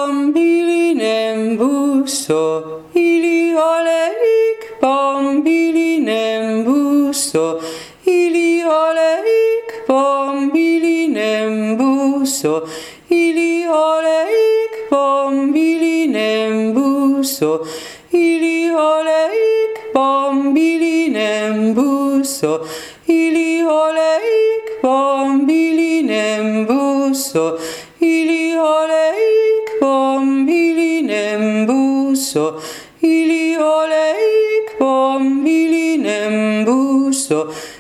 bambilinem busso, ili oleik bambilinem busso, ili oleik bambilinem busso, ili oleik bambilinem busso, ili oleik bambilinem busso, ili oleik bambilinem busso, ili oleik bambilinem busso, ili oleik bambilinem busso.